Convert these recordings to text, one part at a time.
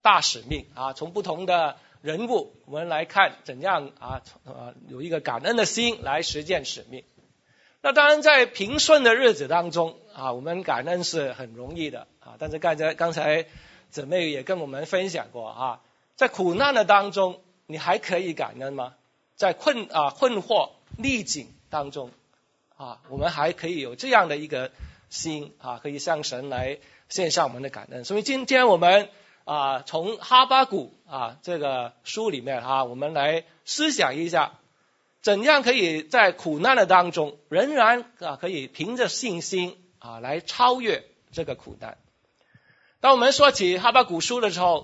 大使命啊，从不同的人物我们来看怎样有一个感恩的心来实践使命。那当然在平顺的日子当中啊，我们感恩是很容易的啊，但是刚才姊妹也跟我们分享过啊，在苦难的当中你还可以感恩吗？在困惑逆境当中啊，我们还可以有这样的一个心啊，可以向神来献上我们的感恩。所以今天我们从哈巴谷这个书里面我们来思想一下，怎样可以在苦难的当中仍然可以凭着信心来超越这个苦难。当我们说起哈巴谷书的时候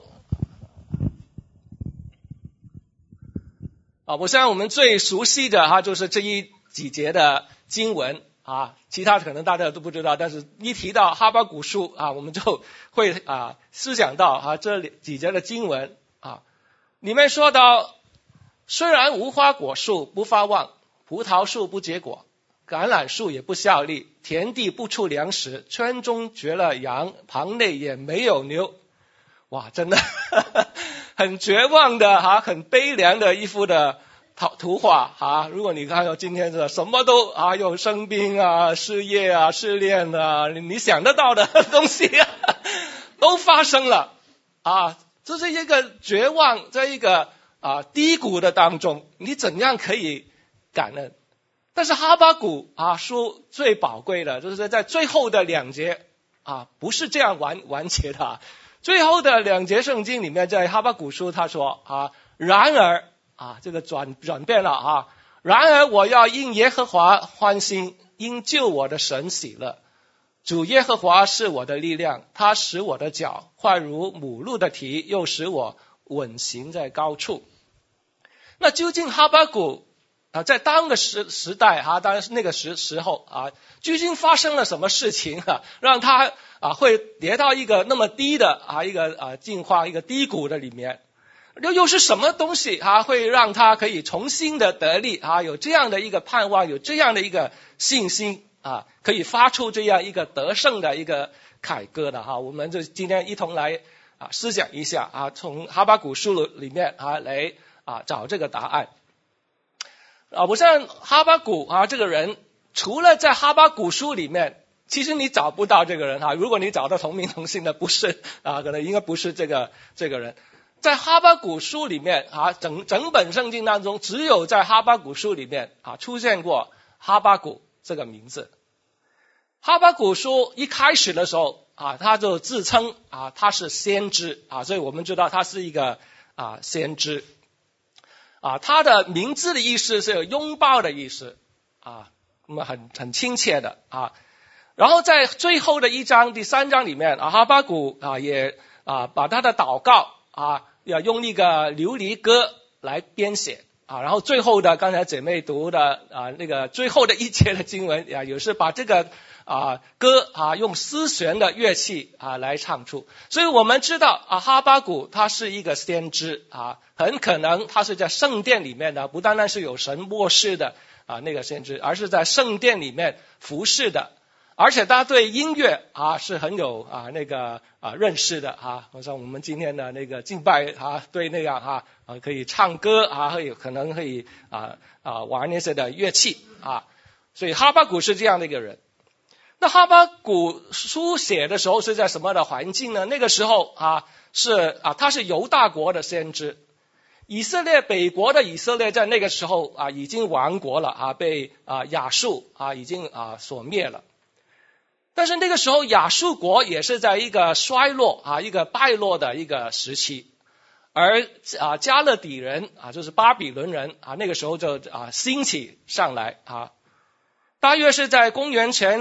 我相信我们最熟悉的就是这几节的经文其他可能大家都不知道，但是一提到哈巴谷书我们就会思想到这几节的经文里面说到，虽然无花果树不发旺，葡萄树不结果，橄榄树也不效力，田地不出粮食，圈中绝了羊，棚内也没有牛。哇，真的很绝望的很悲凉的一幅的图画如果你看到今天的什么都有生病失业失恋你想得到的东西都发生了这是一个绝望，在一个低谷的当中，你怎样可以感恩？但是哈巴谷书最宝贵的就是在最后的2节不是这样完结的最后的2节圣经里面，在哈巴谷书他说然而这个转变了然而我要因耶和华欢心，因救我的神喜乐。主耶和华是我的力量，他使我的脚快如母鹿的蹄，又使我稳行在高处。那究竟哈巴谷在当个时代当然是那个时候究竟发生了什么事情让他会跌到一个那么低的一个境况，一个低谷的里面？又是什么东西会让他可以重新的得力有这样的一个盼望，有这样的一个信心可以发出这样一个得胜的一个凯歌的我们就今天一同来思想一下从哈巴谷书里面来找这个答案。我相信哈巴谷这个人，除了在哈巴谷书里面，其实你找不到这个人如果你找到同名同姓的，不是可能应该不是这个人。在哈巴谷书里面整本圣经当中，只有在哈巴谷书里面出现过哈巴谷这个名字。哈巴谷书一开始的时候他就自称他是先知所以我们知道他是一个先知他的名字的意思是有拥抱的意思那么很亲切的然后在最后的1章第3章里面哈巴谷也把他的祷告要用一个流离歌来编写然后最后的刚才姐妹读的那个最后的1节的经文也是把这个歌用丝弦的乐器来唱出。所以我们知道哈巴谷他是一个先知很可能他是在圣殿里面的，不单单是有神默示的那个先知，而是在圣殿里面服侍的，而且他对音乐是很有那个认识的好像我们今天的那个敬拜对那样可以唱歌可能可以玩那些的乐器所以哈巴谷是这样的一个人。那哈巴谷书写的时候是在什么的环境呢？那个时候他是犹大国的先知，以色列北国的以色列在那个时候已经亡国了被亚述已经所灭了。但是那个时候亚述国也是在一个衰落一个败落的一个时期，而加勒底人就是巴比伦人那个时候就兴起上来大约是在公元前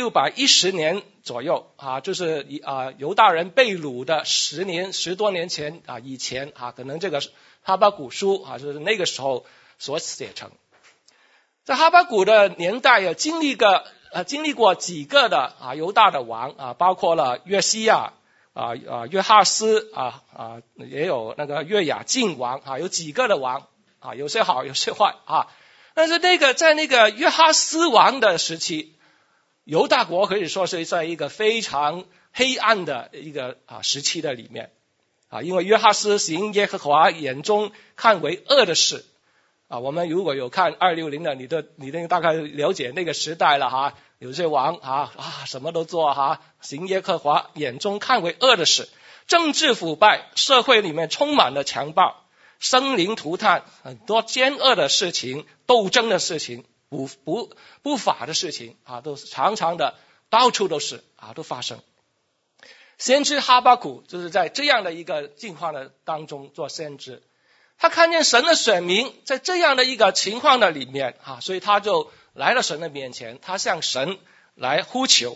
610年左右就是犹大人被掳的10多年前以前可能这个哈巴谷书就是那个时候所写成。在哈巴谷的年代也经历过几个的犹大的王包括了约西亚约哈斯也有那个约雅敬王有几个的王有些好有些坏但是在那个约哈斯王的时期，犹大国可以说是在一个非常黑暗的一个时期的里面因为约哈斯行耶和华眼中看为恶的事。我们如果有看260的，你大概了解那个时代了有些王什么都做行耶和华眼中看为恶的事，政治腐败，社会里面充满了强暴，生灵涂炭，很多奸恶的事情，斗争的事情，不法的事情都是常常的到处都是都发生。先知哈巴谷就是在这样的一个境况的当中做先知，他看见神的选民在这样的一个情况的里面所以他就来了神的面前，他向神来呼求，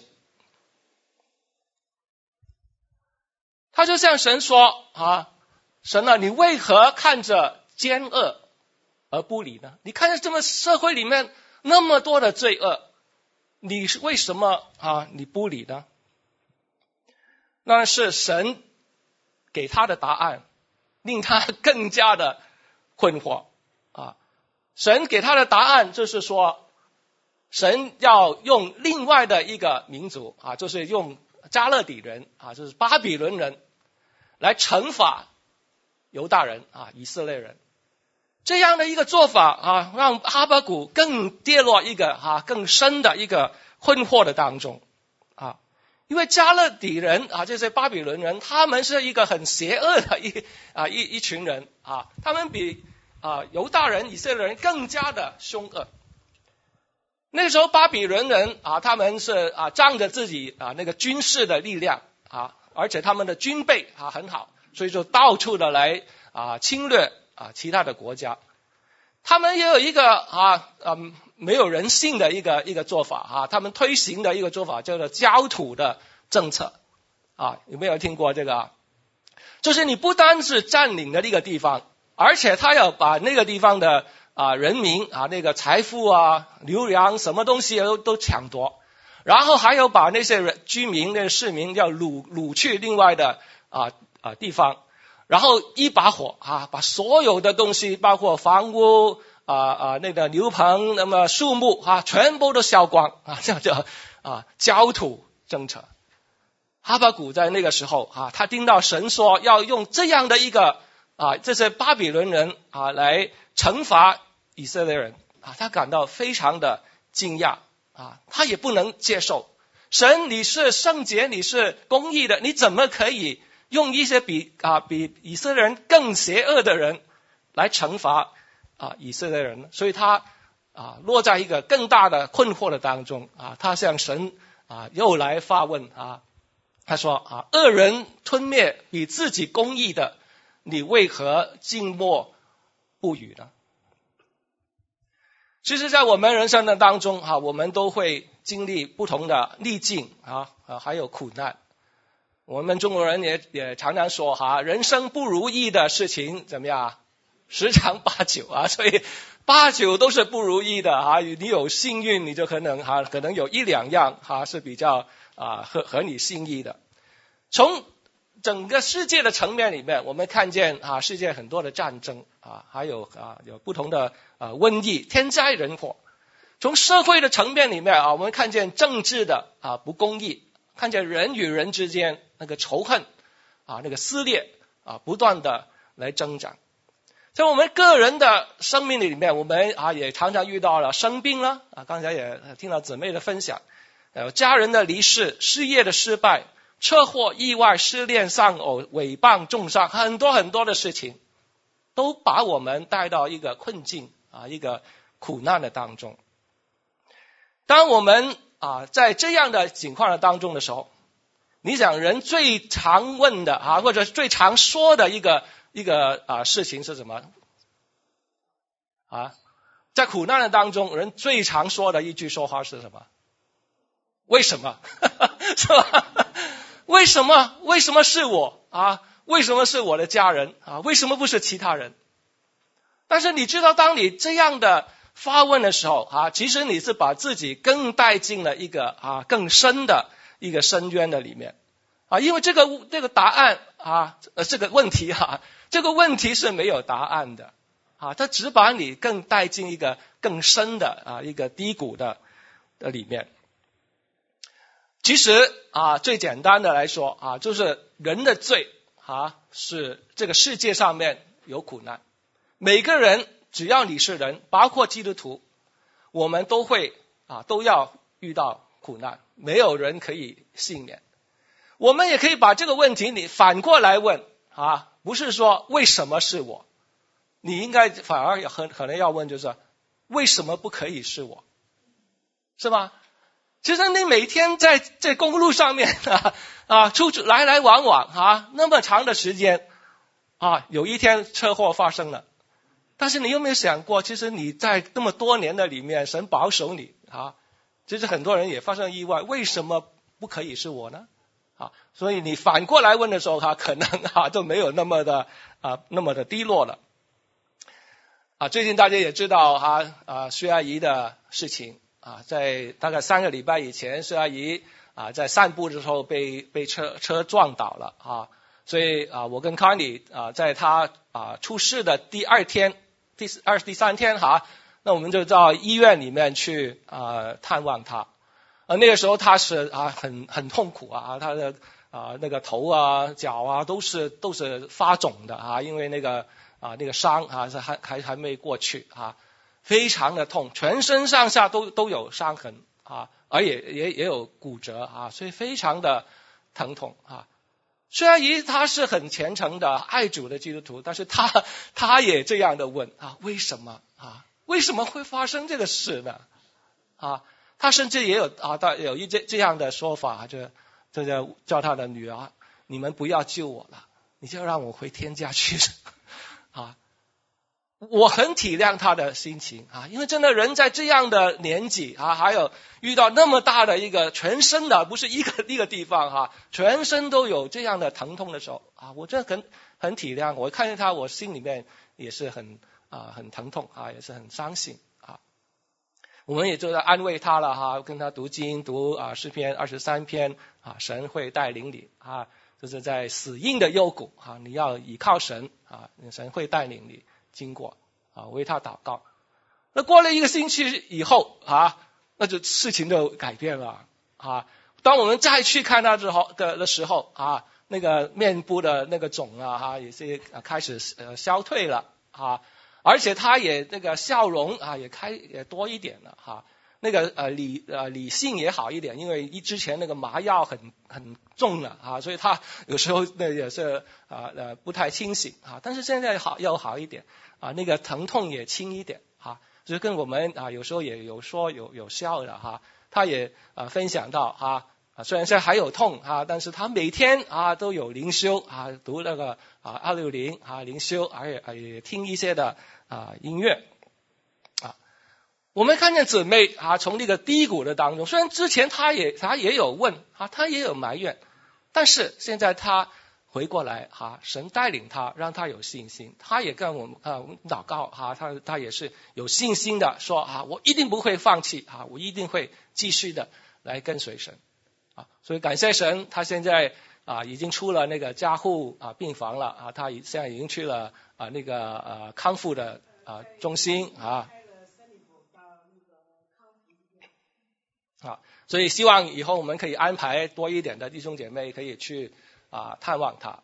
他就向神说神啊，你为何看着奸恶而不理呢？你看见这么社会里面那么多的罪恶，你是为什么你不理呢？那是神给他的答案令他更加的困惑神给他的答案就是说，神要用另外的一个民族就是用加勒底人就是巴比伦人来惩罚犹大人以色列人。这样的一个做法让哈巴谷更跌落一个更深的一个困惑的当中因为加勒底人这些巴比伦人，他们是一个很邪恶的一群人他们比犹大人以色列人更加的凶恶。那个时候巴比伦人他们是仗着自己那个军事的力量而且他们的军备很好，所以就到处的来侵略其他的国家。他们也有一个没有人性的一个做法他们推行的一个做法叫做焦土的政策有没有听过这个就是你不单是占领了那个地方，而且他要把那个地方的人民那个财富牛羊什么东西都抢夺，然后还有把那些居民那些市民要掳去另外的地方，然后一把火把所有的东西包括房屋那个牛棚那么树木全部都烧光这样叫焦土政策。哈巴谷在那个时候他听到神说要用这样的一个这些巴比伦人来惩罚以色列人他感到非常的惊讶他也不能接受。神，你是圣洁，你是公义的，你怎么可以用一些比以色列人更邪恶的人来惩罚以色列人呢？所以他落在一个更大的困惑的当中他向神又来发问他说恶人吞灭比自己公义的，你为何静默不语呢？其实在我们人生的当中我们都会经历不同的逆境还有苦难。我们中国人也常常说人生不如意的事情怎么样十常八九所以8、9都是不如意的你有幸运你就可能有1、2样是比较合你心意的。从整个世界的层面里面，我们看见世界很多的战争还有有不同的瘟疫、天灾人祸。从社会的层面里面我们看见政治的不公义，看见人与人之间那个仇恨那个撕裂不断的来增长。在我们个人的生命里面，我们也常常遇到了生病了刚才也听到姊妹的分享，家人的离世、事业的失败、车祸、意外、失恋、丧偶、诽谤、重伤，很多很多的事情都把我们带到一个困境一个苦难的当中。当我们在这样的情况的当中的时候，你想人最常问的或者最常说的一个事情是什么在苦难的当中，人最常说的一句说话是什么？为什么是吧？为什么是我为什么是我的家人为什么不是其他人？但是你知道，当你这样的发问的时候其实你是把自己更带进了一个更深的一个深渊的里面因为这个答案这个问题这个问题是没有答案的它只把你更带进一个更深的一个低谷的里面。其实最简单的来说就是人的罪是这个世界上面有苦难，每个人只要你是人，包括基督徒，我们都要遇到苦难，没有人可以幸免。我们也可以把这个问题你反过来问不是说为什么是我，你应该反而可能要问就是为什么不可以是我，是吧？其实你每天在公路上面出来来往往那么长的时间有一天车祸发生了，但是你有没有想过，其实你在那么多年的里面，神保守你其实很多人也发生意外，为什么不可以是我呢？所以你反过来问的时候可能就没有那么的低落了。最近大家也知道薛阿姨的事情在大概3个礼拜以前，薛阿姨在散步的时候被车撞倒了所以我跟康妮在她出事的第2天第3天那我们就到医院里面去探望她。那个时候她是很痛苦她的那个头脚都是发肿的因为那个伤还没过去非常的痛，全身上下都有伤痕而也有骨折所以非常的疼痛薛阿姨她是很虔诚的爱主的基督徒，但是她也这样的问为什么为什么会发生这个事呢她甚至也有这样的说法，就叫她的女儿，你们不要救我了，你就让我回天家去我很体谅她的心情因为真的人在这样的年纪还有遇到那么大的一个全身的，不是一个地方全身都有这样的疼痛的时候我真的很体谅，我看见她我心里面也是很疼痛也是很伤心我们也就在安慰她了跟她读经读诗篇23篇神会带领你就是在死荫的幽谷你要倚靠神神会带领你经过为他祷告。那过了1个星期以后那就事情就改变了当我们再去看他的时候那个面部的那个肿也是开始消退了而且他也那个笑容也多一点了那个理性也好一点，因为之前那个麻药很重了所以他有时候也是不太清醒但是现在要好一点那个疼痛也轻一点就跟我们有时候也有说有笑的他也分享到虽然现在还有痛但是他每天都有灵修读那个260灵修，而也听一些的音乐我们看见姊妹从那个低谷的当中，虽然之前她也有问她也有埋怨，但是现在她回过来神带领她，让她有信心，她也跟我们祷告她也是有信心的说我一定不会放弃我一定会继续的来跟随神所以感谢神，她现在已经出了那个加护病房了她现在已经去了那个康复的中心所以希望以后我们可以安排多一点的弟兄姐妹可以去探望他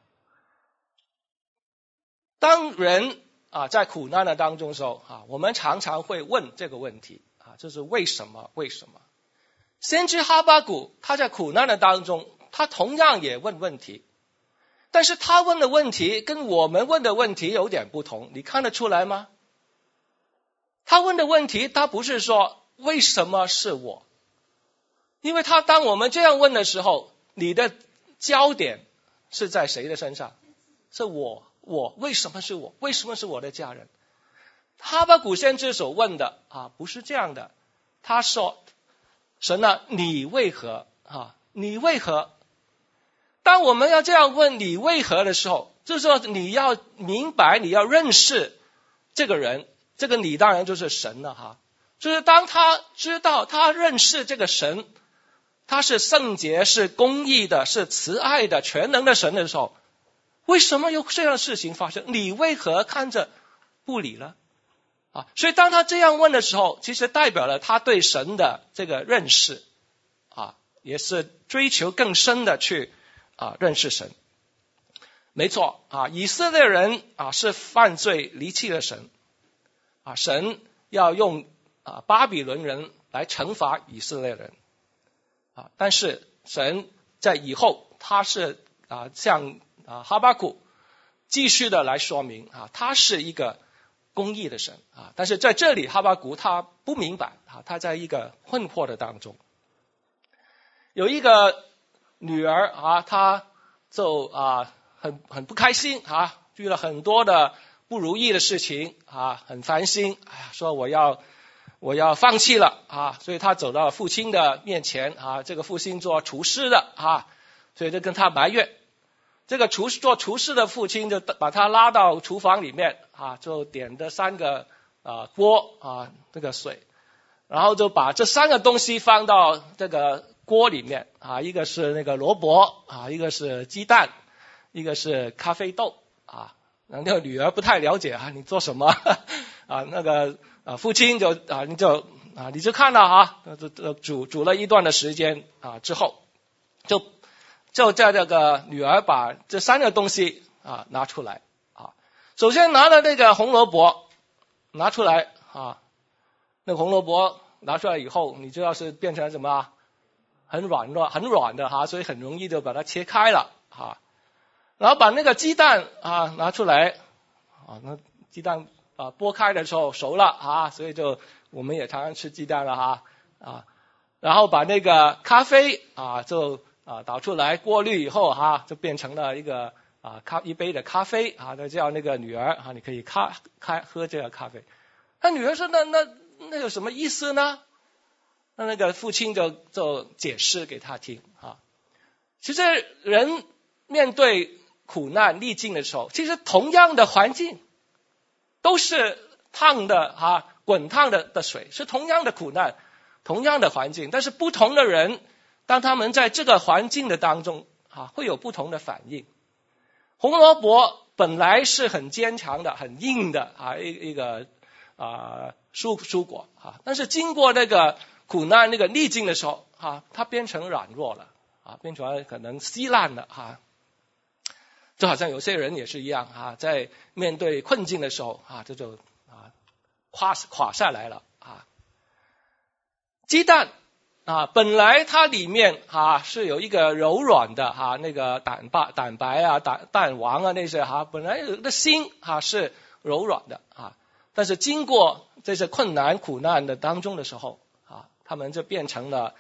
当人在苦难的当中的时候我们常常会问这个问题就是为什么先知哈巴谷他在苦难的当中，他同样也问问题，但是他问的问题跟我们问的问题有点不同，你看得出来吗？他问的问题他不是说为什么是我，因为当我们这样问的时候，你的焦点是在谁的身上？是我为什么是我？为什么是我的家人？哈巴谷先知所问的不是这样的，他说神你为何你为何？当我们要这样问你为何的时候，就是说你要明白，你要认识这个人，这个你当然就是神了就是当他知道他认识这个神，他是圣洁是公义的是慈爱的全能的神的时候，为什么有这样的事情发生？你为何看着不理了所以当他这样问的时候，其实代表了他对神的这个认识也是追求更深的去认识神。 没错啊，以色列人啊是犯罪离弃了神啊，神要用巴比伦人来惩罚以色列人啊，但是神在以后他是向哈巴谷继续的来说明啊，他是一个公义的神啊，但是在这里哈巴谷他不明白啊，他在一个困惑的当中。有一个女儿啊，她就很不开心啊，遇了很多的不如意的事情啊，很烦心，说我要放弃了啊，所以她走到父亲的面前啊，这个父亲做厨师的啊，所以就跟他埋怨。这个做厨师的父亲就把他拉到厨房里面啊，就点的3个锅啊，这个水，然后就把这3个东西放到这个锅里面啊，一个是那个萝卜啊，一个是鸡蛋，一个是咖啡豆啊。那个女儿不太了解啊，你做什么啊？那个父亲就你就看到啊，煮了一段的时间啊之后，就叫这个女儿把这3个东西拿出来啊。首先拿了那个红萝卜拿出来啊，那个红萝卜拿出来以后，你知道是变成什么？很软的哈，所以很容易就把它切开了哈。然后把那个鸡蛋拿出来啊，那鸡蛋剥开的时候熟了啊，所以就我们也常常吃鸡蛋了哈啊。然后把那个咖啡就倒出来过滤以后就变成了一个一杯的咖啡啊，那叫那个女儿你可以喝这个咖啡。那女儿说那有什么意思呢？那个父亲就解释给他听啊。其实人面对苦难逆境的时候，其实同样的环境都是烫的滚烫的水，是同样的苦难，同样的环境，但是不同的人当他们在这个环境的当中会有不同的反应。红萝卜本来是很坚强的很硬的一个蔬果但是经过那个苦难那个逆境的时候它变成软弱了变成可能稀烂了就好像有些人也是一样在面对困境的时候这就垮下来了鸡蛋本来它里面是有一个柔软的那个蛋白蛋黄那些本来有的心是柔软的但是经过这些困难苦难的当中的时候他们就变成了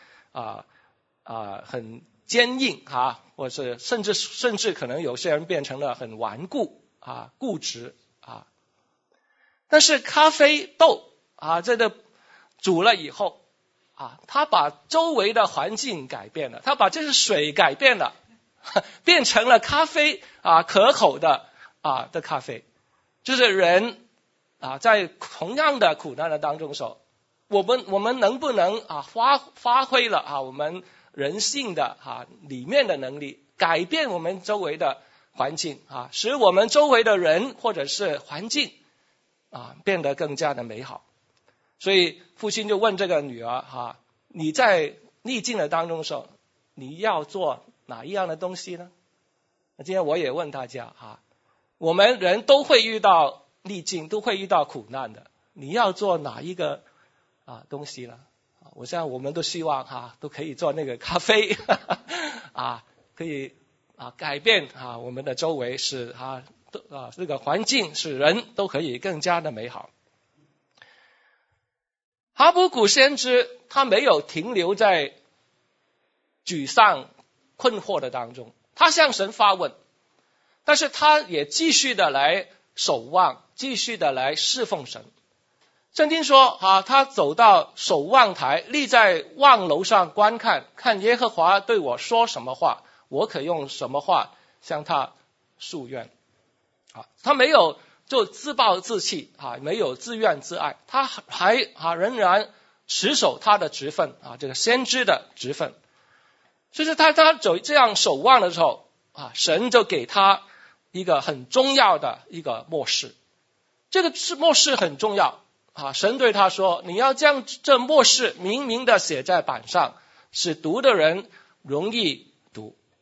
很坚硬或者甚至可能有些人变成了很顽固固执但是咖啡豆这个煮了以后它把周围的环境改变了，它把这些水改变了，变成了咖啡可口的咖啡。就是人在同样的苦难的当中的时候，我们能不能发挥了我们人性的里面的能力，改变我们周围的环境使我们周围的人或者是环境变得更加的美好。所以父亲就问这个女儿你在逆境的当中的时候，你要做哪一样的东西呢？今天我也问大家我们人都会遇到逆境，都会遇到苦难的，你要做哪一个东西呢？我想我们都希望都可以做那个咖啡可以改变我们的周围，使这个环境使人都可以更加的美好。哈巴谷先知他没有停留在沮丧困惑的当中，他向神发问，但是他也继续的来守望，继续的来侍奉神。圣经说他走到守望台，立在望楼上观看，看耶和华对我说什么话，我可用什么话向他诉愿。他没有就自暴自弃没有自怨自艾，他还仍然持守他的职分这个先知的职分。所以他走这样守望的时候神就给他一个很重要的一个默示。这个默示很重要神对他说，你要将这默示明明的写在板上，使读的人容易读。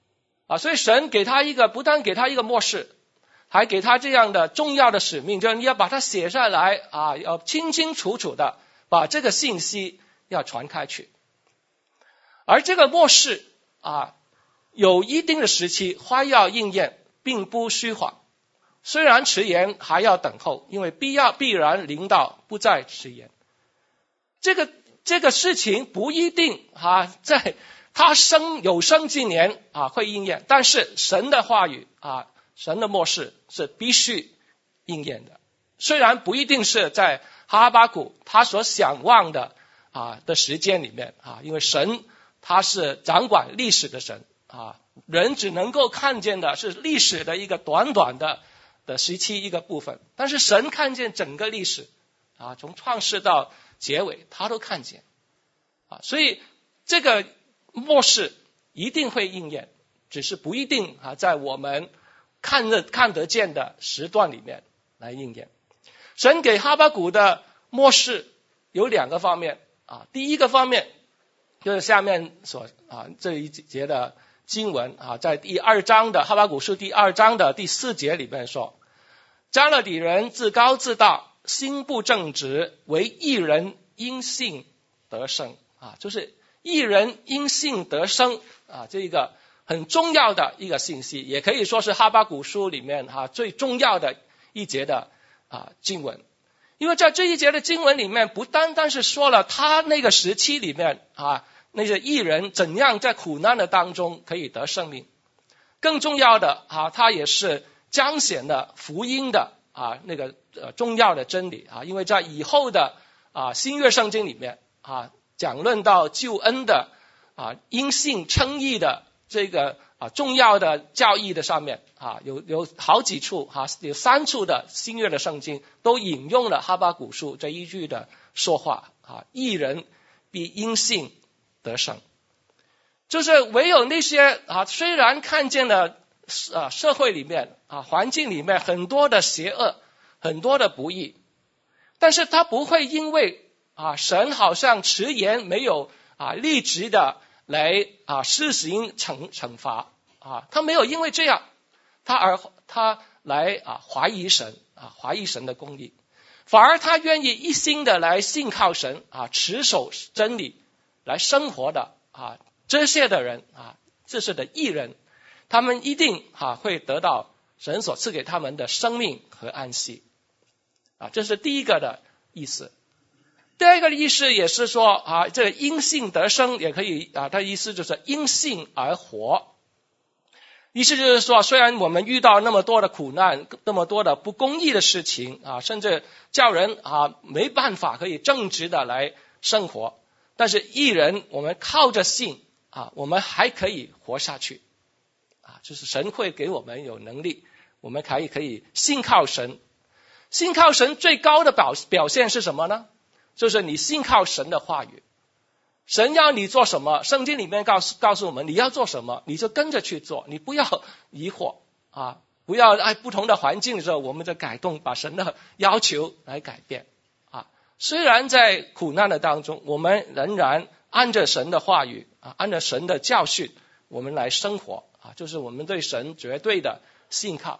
所以神给他不但给他一个默示，还给他这样的重要的使命，就是你要把它写下来要清清楚楚的把这个信息要传开去。而这个默示有一定的时期快要应验，并不虚晃，虽然迟延还要等候，因为必然临到，不再迟延。这个事情不一定在他有生之年会应验，但是神的话语神的默示是必须应验的。虽然不一定是在哈巴谷他所想望的时间里面因为神他是掌管历史的神人只能够看见的是历史的一个短短的时期一个部分，但是神看见整个历史从创世到结尾他都看见所以这个默示一定会应验，只是不一定在我们看得见的时段里面来应验。神给哈巴谷的默示有2个方面第一个方面就是下面这一节的经文在第2章的哈巴谷书第2章的第4节里面说，迦勒底人自高自大，心不正直，为义人因信得生就是义人因信得生这一个很重要的一个信息，也可以说是哈巴谷书里面最重要的一节的经文。因为在这一节的经文里面，不单单是说了他那个时期里面那些义人怎样在苦难的当中可以得生命，更重要的他也是彰显了福音的那个重要的真理因为在以后的新约圣经里面讲论到救恩的因信称义的这个重要的教义的上面有好几处有3处的新约的圣经都引用了哈巴谷书这一句的说话义人必因信得生。就是唯有那些虽然看见了社会里面环境里面很多的邪恶，很多的不义，但是他不会因为神好像迟延没有立即的来施行惩罚他没有因为这样他来怀疑神怀疑神的公义，反而他愿意一心的来信靠神持守真理来生活的这些的人这些的义人，他们一定会得到神所赐给他们的生命和安息这是第一个的意思。第二个的意思也是说这个因信得生也可以它的意思就是因信而活。意思就是说，虽然我们遇到那么多的苦难，那么多的不公义的事情甚至叫人没办法可以正直的来生活，但是义人我们靠着信我们还可以活下去就是神会给我们有能力，我们可以信靠神。信靠神最高的表现是什么呢？就是你信靠神的话语，神要你做什么，圣经里面告诉我们你要做什么，你就跟着去做，你不要疑惑不要不同的环境的时候我们就改动，把神的要求来改变虽然在苦难的当中，我们仍然按着神的话语按着神的教训我们来生活就是我们对神绝对的信靠。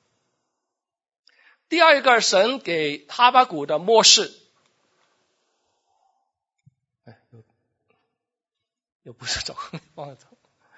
第二个，神给哈巴谷的默示又不是走忘了走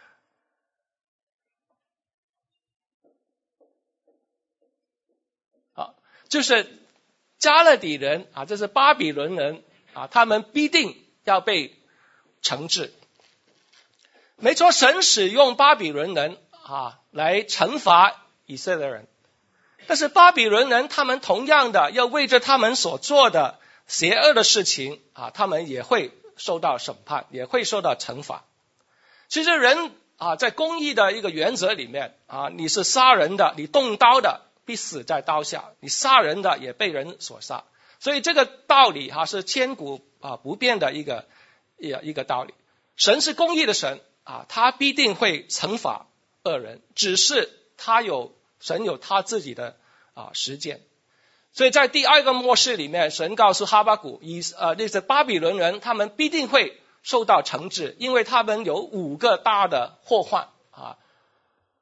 就是迦勒底人这是巴比伦人他们必定要被惩治。没错，神使用巴比伦人来惩罚以色列人，但是巴比伦人他们同样的要为着他们所做的邪恶的事情他们也会受到审判，也会受到惩罚。其实人在公义的一个原则里面你是杀人的，你动刀的必死在刀下，你杀人的也被人所杀。所以这个道理是千古不变的一个道理。神是公义的神他必定会惩罚恶人，只是神有他自己的实践。所以在第二个默示里面，神告诉哈巴谷那些巴比伦人他们必定会受到惩治，因为他们有5个大的祸患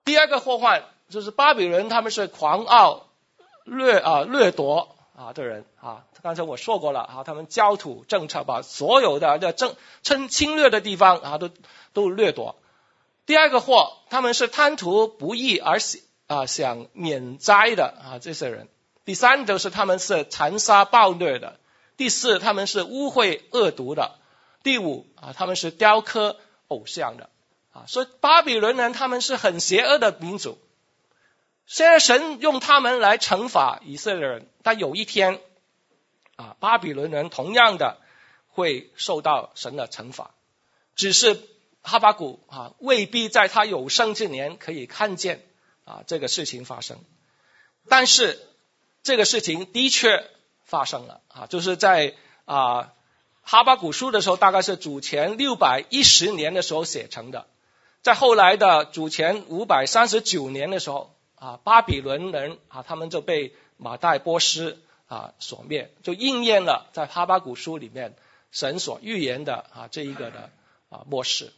第二个祸患就是巴比伦他们是狂傲掠夺的人刚才我说过了他们焦土政策把所有的侵略的地方都掠夺。第二个祸，他们是贪图不义而想免灾的这些人。第三就是他们是残杀暴虐的。第四，他们是污秽恶毒的。第五他们是雕刻偶像的所以巴比伦人他们是很邪恶的民族。虽然神用他们来惩罚以色列人，但有一天巴比伦人同样的会受到神的惩罚，只是哈巴谷未必在他有生之年可以看见这个事情发生。但是这个事情的确发生了就是在哈巴谷书的时候，大概是主前610年的时候写成的。在后来的主前539年的时候巴比伦人他们就被马代波斯所灭，就应验了在哈巴谷书里面神所预言的这一个的末世。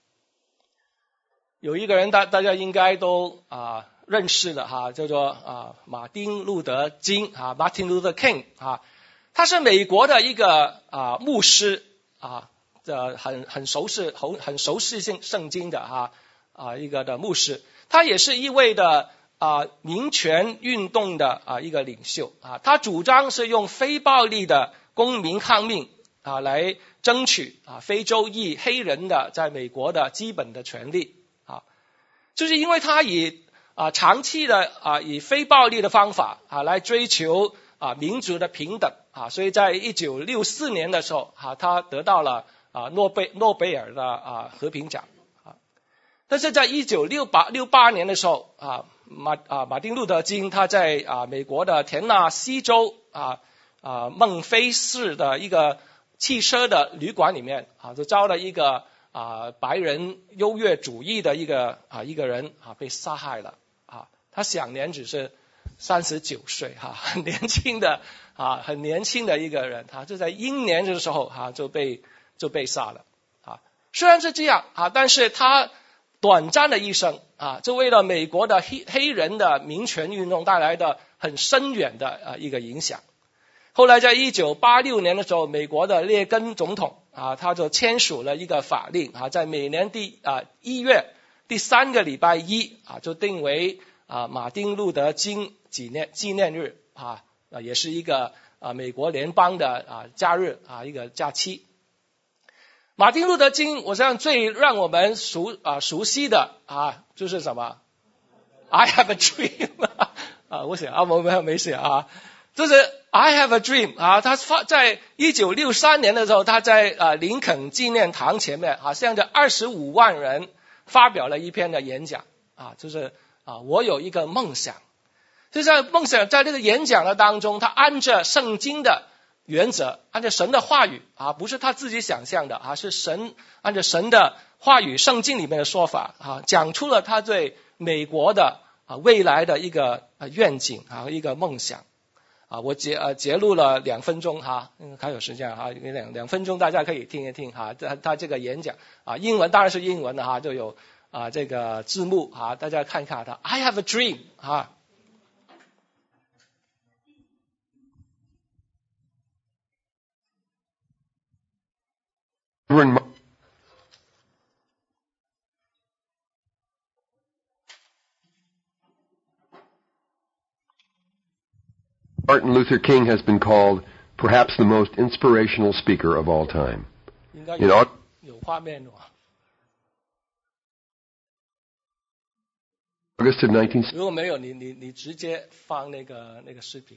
有一个人大家应该都认识的叫做马丁路德金Martin Luther King 他是美国的一个牧师很熟悉圣经的一个的牧师。他也是一位的民权运动的一个领袖他主张是用非暴力的公民抗命来争取非洲裔黑人的在美国的基本的权利就是因为他以长期的以非暴力的方法来追求民族的平等所以在1964年的时候他得到了诺贝尔的和平奖但是在1968年的时候马丁路德金他在美国的田纳西州孟菲市的一个汽车的旅馆里面就遭了一个白人优越主义的一个人被杀害了他享年只是39岁很年轻的一个人就在英年的时候就被杀了虽然是这样但是他短暂的一生就为了美国的黑人的民权运动带来的很深远的一个影响。后来在1986年的时候，美国的列根总统他就签署了一个法令在每年1月第3个礼拜一就定为马丁路德金纪念日也是一个美国联邦的假日一个假期。马丁路德金我想最让我们熟悉的就是什么 I have a dream 我想我没写就是 I have a dream 他在1963年的时候，他在林肯纪念堂前面向着25万人发表了一篇的演讲就是我有一个梦想。就在梦想在这个演讲的当中，他按着圣经的原则，按照神的话语不是他自己想象的是神按照神的话语圣经里面的说法讲出了他对美国的未来的一个愿景一个梦想我截录了2分钟还有时间2分钟大家可以听一听他这个演讲英文当然是英文的就有这个字幕大家看看他 I have a dream Martin Luther King has been called perhaps the most inspirational speaker of all time. 应该有画面 August of 19... 如果没有你直接放那个视频。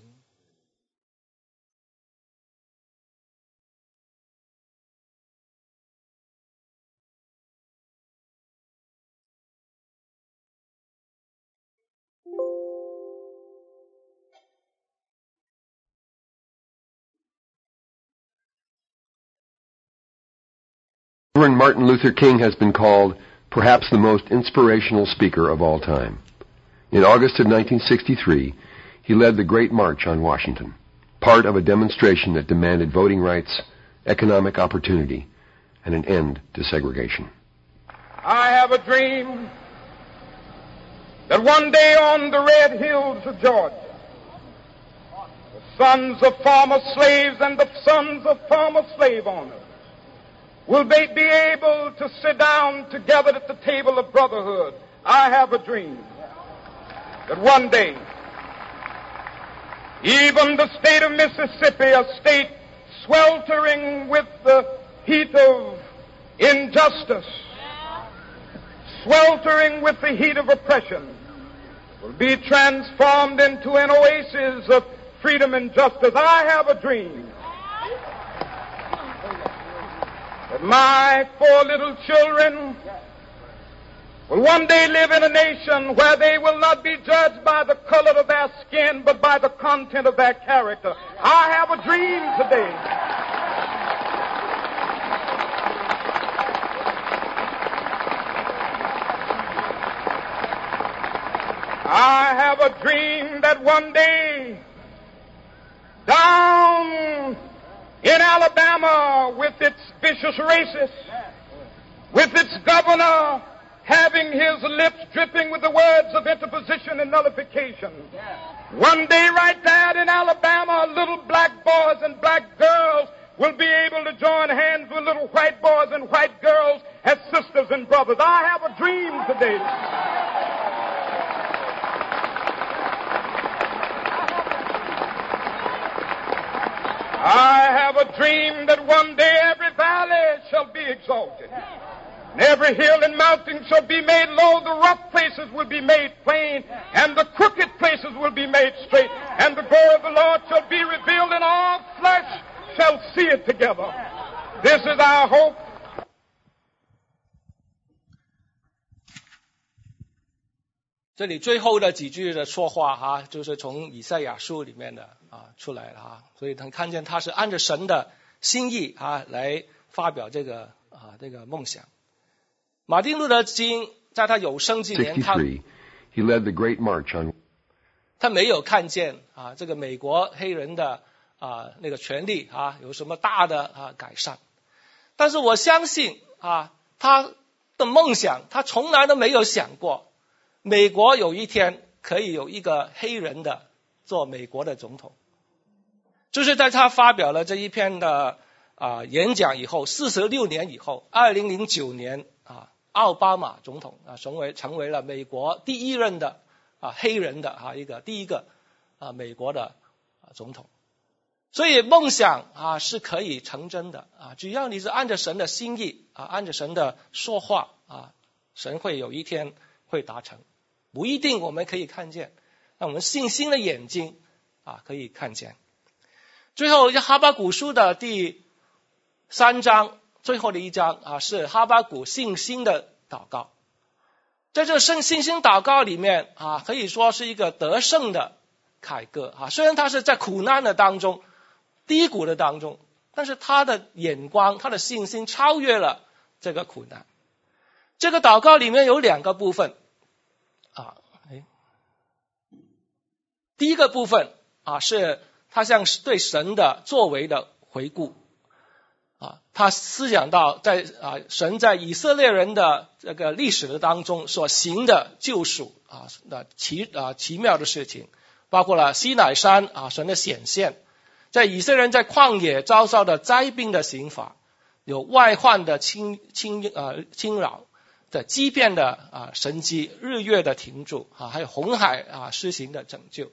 Reverend Martin Luther King has been called perhaps the most inspirational speaker of all time. In August of 1963, he led the Great March on Washington, part of a demonstration that demanded voting rights, economic opportunity, and an end to segregation. I have a dream that one day on the red hills of Georgia, the sons of former slaves and the sons of former slave owners will be able to sit down together at the table of brotherhood. I have a dream that one day, even the state of Mississippi, a state sweltering with the heat of injustice, sweltering with the heat of oppression, will be transformed into an oasis of freedom and justice. I have a dream that my 4 little children will one day live in a nation where they will not be judged by the color of their skin, but by the content of their character. I have a dream today. I have a dream that one day, down in Alabama, with its vicious racists, with its governor having his lips dripping with the words of interposition and nullification, one day right there in Alabama, little black boys and black girls will be able to join hands with little white boys and white girls as sisters and brothers. I have a dream today. I have a dream that one day every valley shall be exalted, and every hill and mountain shall be made low. The rough places will be made plain, and the crooked places will be made straight, and the glory of the Lord shall be revealed, and all flesh shall see it together. This is our hope. 这里最后的几句的说话就是从以赛亚书里面的出来了所以他看见他是按着神的心意来发表这个梦想。马丁路德金在他有生之年 he led the great march on 他没有看见这个美国黑人的那个权利有什么大的改善，但是我相信他的梦想，他从来都没有想过美国有一天可以有一个黑人的做美国的总统。就是在他发表了这一篇的演讲以后，46年以后，2009年奥巴马总统成为了美国第一任的黑人的第一个美国的总统。所以梦想是可以成真的只要你是按着神的心意按着神的说话神会有一天会达成。不一定我们可以看见，但我们信心的眼睛可以看见。最后哈巴谷书的第3章最后的一章是哈巴谷信心的祷告。在这个信心祷告里面可以说是一个得胜的凯歌虽然他是在苦难的当中低谷的当中，但是他的眼光他的信心超越了这个苦难。这个祷告里面有2个部分第一个部分是他向对神的作为的回顾他思想到在神在以色列人的这个历史的当中所行的救赎奇妙的事情，包括了西乃山神的显现，在以色列人在旷野遭受的灾病的刑罚，有外患的侵扰的畸变的神迹，日月的停住还有红海施行的拯救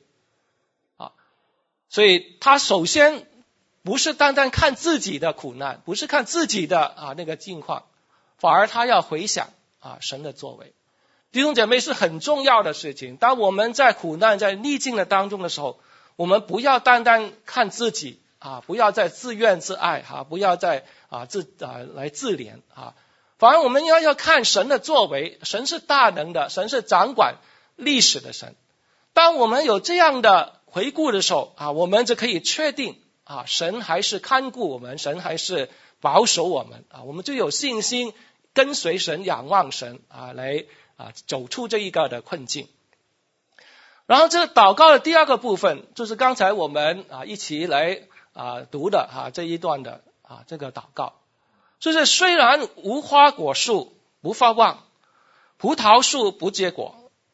所以他首先不是单单看自己的苦难，不是看自己的那个境况，反而他要回想神的作为。弟兄姐妹，是很重要的事情。当我们在苦难在逆境的当中的时候，我们不要单单看自己不要再自怨自艾不要再来自怜反而我们要看神的作为。神是大能的，神是掌管历史的神。当我们有这样的回顾的时候我们就可以确定神还是看顾我们，神还是保守我们我们就有信心跟随神，仰望神来走出这一个的困境。然后这祷告的第2个部分就是刚才我们一起来读的这一段的这个祷告，就是虽然无花果树不发旺，葡萄树不结果，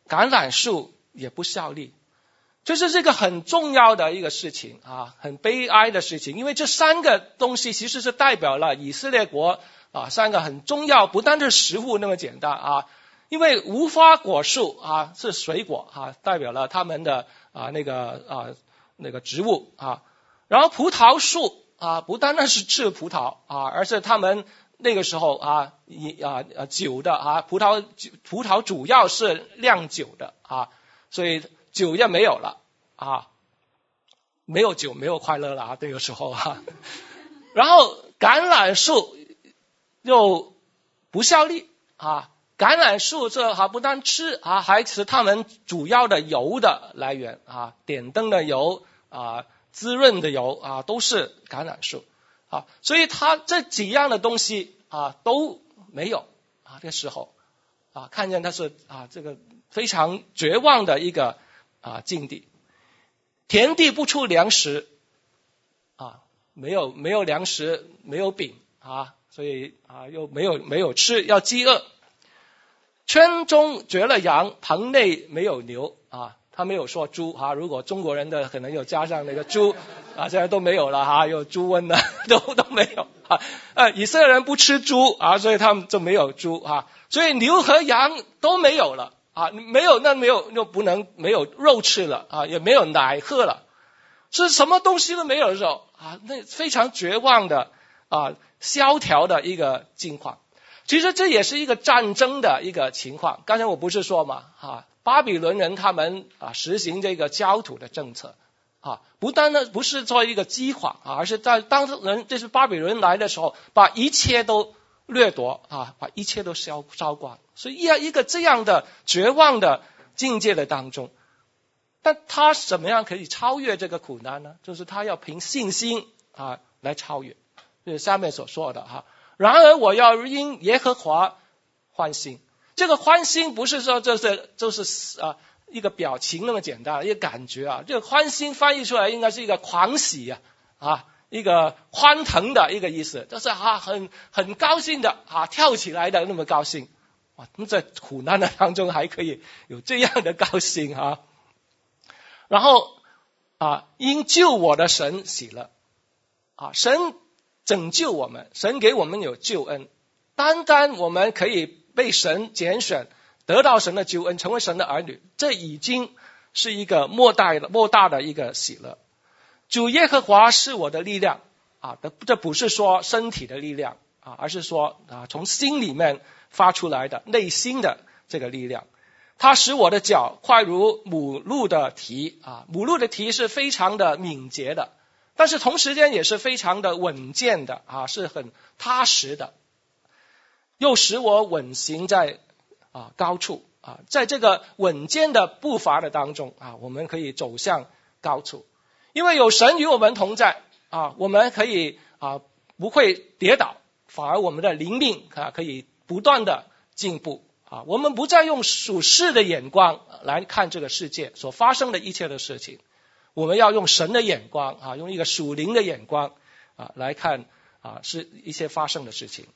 橄榄树也不效力。这是这个很重要的一个事情啊，很悲哀的事情，因为这三个东西其实是代表了以色列国啊三个很重要，不单是食物那么简单啊。因为无花果树啊是水果啊，代表了他们的那个植物啊。然后葡萄树啊，不单单是吃葡萄啊，而是他们那个时候酒的啊，葡萄主要是酿酒的啊，所以酒也没有了啊，没有酒没有快乐了啊，那个时候啊。然后橄榄树又不效力啊。橄榄树这不但吃啊，还是他们主要的油的来源啊，点灯的油啊，滋润的油啊，都是橄榄树啊，所以它这几样的东西啊都没有啊，这时候啊，看见它是这个非常绝望的一个境地，田地不出粮食啊，没有粮食，没有饼啊，所以又没有吃，要饥饿。圈中绝了羊，棚内没有牛啊，他没有说猪啊，如果中国人的可能有加上那个猪啊，现在都没有了哈，有猪瘟的都没有啊。以色列人不吃猪啊，所以他们就没有猪啊，所以牛和羊都没有了啊，没有又不能没有肉吃了啊，也没有奶喝了，是什么东西都没有的时候啊，那非常绝望的萧条的一个境况。其实这也是一个战争的一个情况。刚才我不是说嘛巴比伦人他们实行这个焦土的政策不单呢不是做一个饥荒而是在当人这是巴比伦来的时候，把一切都掠夺把一切都烧光。所以一个这样的绝望的境界的当中，但他怎么样可以超越这个苦难呢？就是他要凭信心来超越，就是下面所说的然而我要因耶和华欢心。这个欢心不是说就是一个表情那么简单，一个感觉这个欢心翻译出来应该是一个狂喜一个欢腾的一个意思，就是很高兴的跳起来的那么高兴。那在苦难的当中还可以有这样的高兴然后因救我的神喜乐神拯救我们，神给我们有救恩，单单我们可以被神拣选，得到神的救恩，成为神的儿女，这已经是一个莫大的一个喜乐。主耶和华是我的力量这不是说身体的力量而是说从心里面发出来的内心的这个力量。他使我的脚快如母鹿的蹄母鹿的蹄是非常的敏捷的，但是同时间也是非常的稳健的是很踏实的，又使我稳行在高处在这个稳健的步伐的当中我们可以走向高处，因为有神与我们同在我们可以不会跌倒，反而我们的灵命可以不断的进步我们不再用属世的眼光来看这个世界所发生的一切的事情，我们要用神的眼光用一个属灵的眼光来看是一些发生的事情。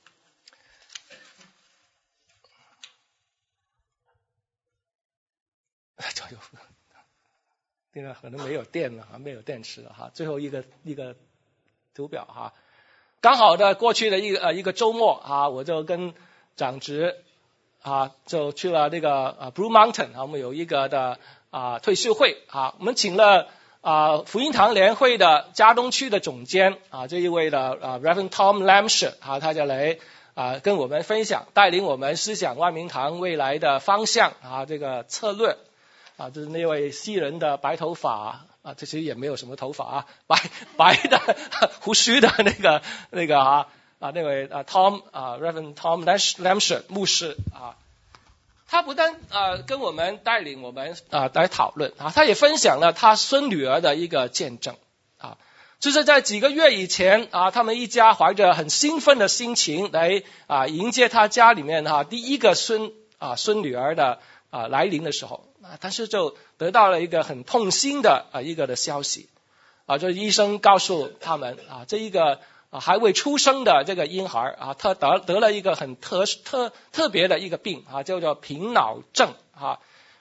现在可能没有电了没有电池了最后一个图表刚好的过去的一个周末我就跟长职就去了那个Blue Mountain 我们有一个的退休会我们请了福音堂联会的加东区的总监这一位的Reverend Tom Lamshire 他就来跟我们分享，带领我们思想万明堂未来的方向这个策略就是那位西人的白头发这其实也没有什么头发白的胡须的那个那位Reverend Tom Lamshire 牧师他不但跟我们带领我们来讨论他也分享了他孙女儿的一个见证就是在几个月以前他们一家怀着很兴奋的心情来迎接他家里面第一个孙女儿的来临的时候但是就得到了一个很痛心的一个的消息就是医生告诉他们这一个还未出生的这个婴孩他得了一个很特别的一个病叫做贫脑症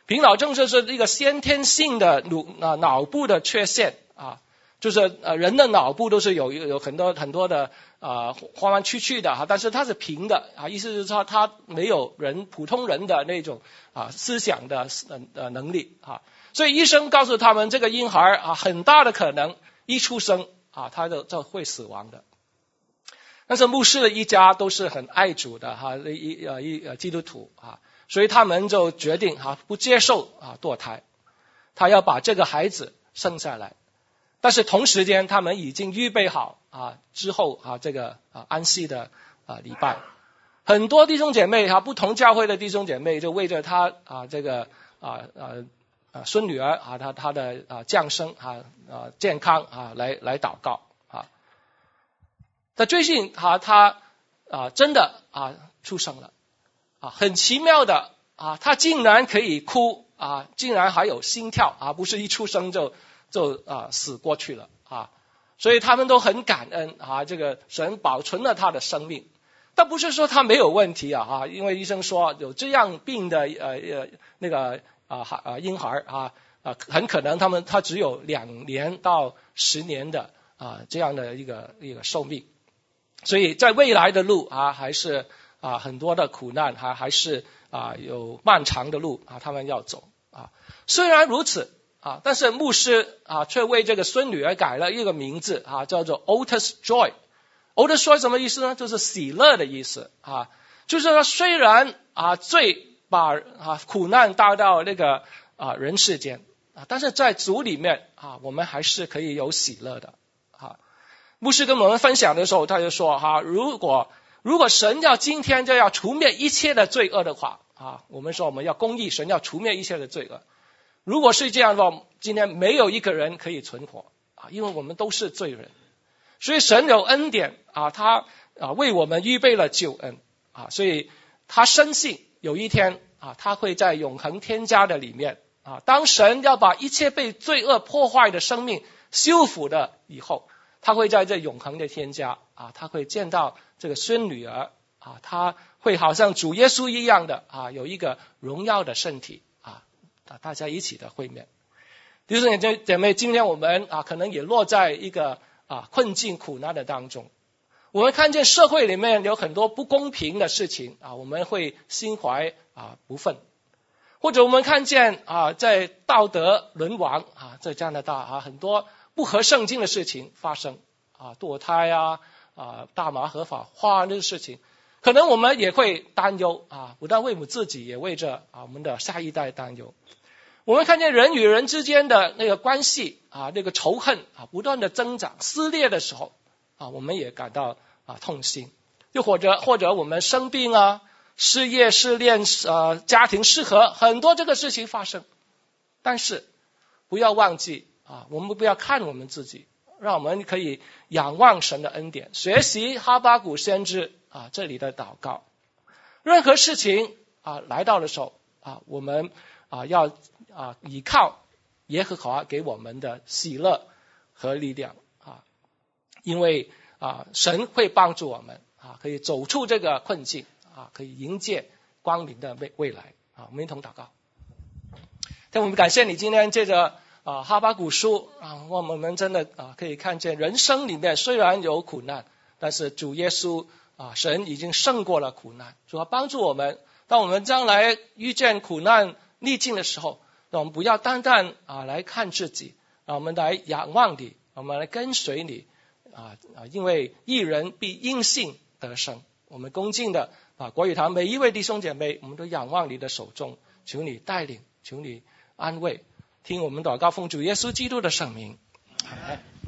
贫脑症就是一个先天性的脑部的缺陷啊，就是人的脑部都是有很多的弯弯曲曲的哈，但是它是平的啊，意思是说它没有普通人的那种思想的能力啊，所以医生告诉他们这个婴孩很大的可能一出生他就会死亡的。但是牧师的一家都是很爱主的基督徒所以他们就决定不接受堕胎，他要把这个孩子生下来。但是同时间他们已经预备好之后这个安息的礼拜。很多弟兄姐妹不同教会的弟兄姐妹就为着他这个孙女儿他的降生健康来祷告但最近他真的出生了很奇妙的他竟然可以哭竟然还有心跳不是一出生就死过去了所以他们都很感恩这个神保存了他的生命。但不是说他没有问题因为医生说有这样病的那个婴孩很可能他只有2年到10年的这样的一个寿命。所以在未来的路还是很多的苦难还是有漫长的路他们要走虽然如此但是牧师却为这个孙女儿改了一个名字叫做 Otis Joy。Otis Joy 什么意思呢？就是喜乐的意思就是说虽然罪把苦难带到那个人世间但是在主里面我们还是可以有喜乐的牧师跟我们分享的时候他就说如果神要今天就要除灭一切的罪恶的话我们说我们要公义，神要除灭一切的罪恶。如果是这样的话，今天没有一个人可以存活因为我们都是罪人。所以神有恩典他为我们预备了救恩所以他深信有一天他会在永恒天家的里面当神要把一切被罪恶破坏的生命修复的以后，他会在这永恒的天家他会见到这个孙女儿他会好像主耶稣一样的有一个荣耀的身体大家一起的会面。弟兄姐妹，今天我们可能也落在一个困境苦难的当中。我们看见社会里面有很多不公平的事情我们会心怀不忿，或者我们看见在道德沦亡在加拿大很多不合圣经的事情发生堕胎大麻合法化这些事情，可能我们也会担忧不但为我们自己，也为着我们的下一代担忧。我们看见人与人之间的那个关系那个仇恨不断的增长撕裂的时候我们也感到痛心。又或者我们生病失业失恋家庭失和，很多这个事情发生。但是不要忘记我们不要看我们自己，让我们可以仰望神的恩典，学习哈巴谷先知这里的祷告。任何事情来到的时候我们要依靠耶和华给我们的喜乐和力量因为神会帮助我们可以走出这个困境可以迎接光明的未来我们一同祷告。但我们感谢你今天借着哈巴谷书我们真的可以看见人生里面虽然有苦难，但是主耶稣神已经胜过了苦难。主要帮助我们，当我们将来遇见苦难逆境的时候，让我们不要单单来看自己，让我们来仰望你，我们来跟随你因为义人必因信得生。我们恭敬的国语堂每一位弟兄姐妹，我们都仰望你的手中，求你带领，求你安慰，听我们祷告，奉主耶稣基督的圣名，阿们。